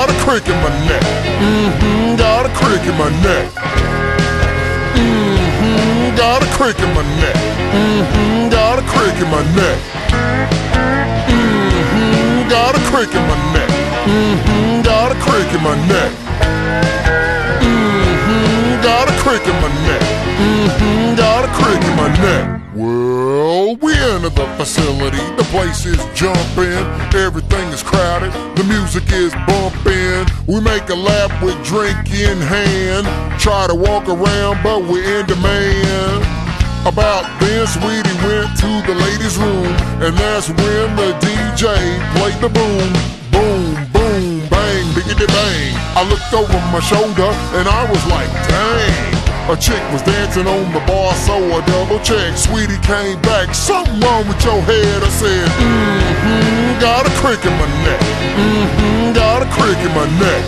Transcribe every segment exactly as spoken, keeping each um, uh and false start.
got a crick in my neck. Mm-hmm, got a crick in my neck. Mm-hmm, got a crick in my neck. Mm-hmm, got a crick in my neck. Mm-hmm, got a crick in my neck. Mm-hmm, got a crick in my neck. Mm-hmm, got a crick in my neck. Mm-hmm, got a crick in my neck. Well, we enter the facility, the place is jumping, everything is crowded, the music is bumping. We make a lap with drink in hand, try to walk around but we're in demand. About then, Sweetie went to the ladies' room, and that's when the D J played the boom. Boom, boom, bang, biggity bang. I looked over my shoulder and I was like, dang. A chick was dancing on the bar, so I double checked. Sweetie came back, something wrong with your head. I said, mm-hmm, got a crick in my neck. Mm-hmm, got a crick in my neck.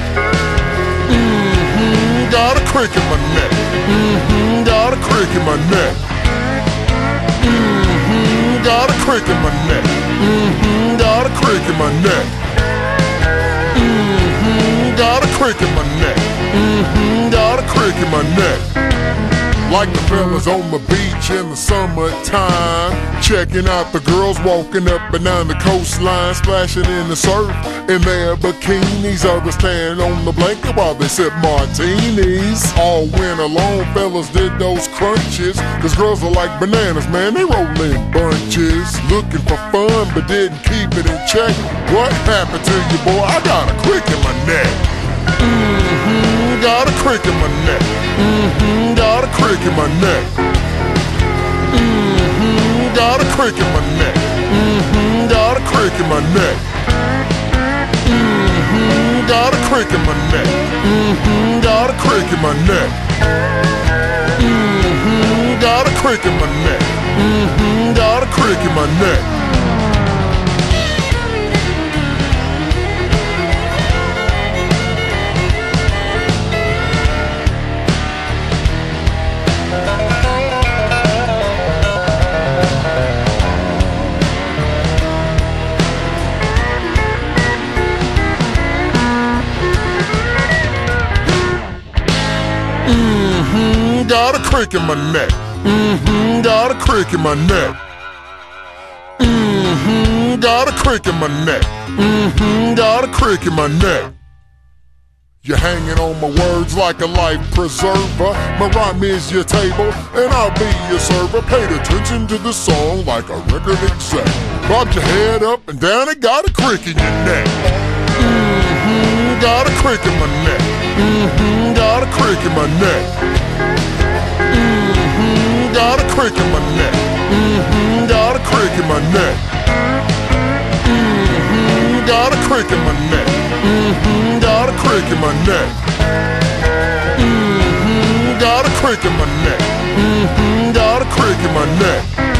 Mm-hmm, got a crick in my neck. Mm-hmm, got a crick in my neck. Mm-hmm, got a crick in my neck. Mm-hmm, got a crick in my neck. Mm-hmm, got a crick in my neck. Mm-hmm, got a crick in my neck. Like the fellas on the beach in the summertime, checking out the girls walking up and down the coastline, splashing in the surf in their bikinis. Others stand on the blanket while they sip martinis. All winter long, fellas did those crunches, cause girls are like bananas, man, they roll in bunches. Looking for fun but didn't keep it in check. What happened to you, boy? I got a crick in my neck. Mm-hmm, got a crick in my neck. Mm-hmm, got a crick in my neck. Mm-hmm, got a crick in my neck. Mm-hmm, got a crick in my neck. Mm-hmm, got a crick in my neck. Mm-hmm, got a crick in my neck. Mm-hmm, got a crick in my neck. Mm-hmm, got a crick in my neck. Mm-hmm, got a crick in my neck. Mm-hmm, got a crick in my neck. Mm-hmm, got a crick in my neck. Mm-hmm, got a crick in my neck. You're hanging on my words like a life preserver. My rhyme is your table, and I'll be your server. Paid attention to the song like a record exec. Bobbed your head up and down and got a crick in your neck. Mm-hmm, got a crick in my neck. Mm-hmm, got a crick in my neck. Mm-hmm, got a crick in my neck. Mm-hmm, got a crick in my neck. Mm-hmm, got a crick in my neck. Mm-hmm, got a crick in my neck. Mm-hmm, got a crick in my neck. Mm-hmm, got a crick in my neck.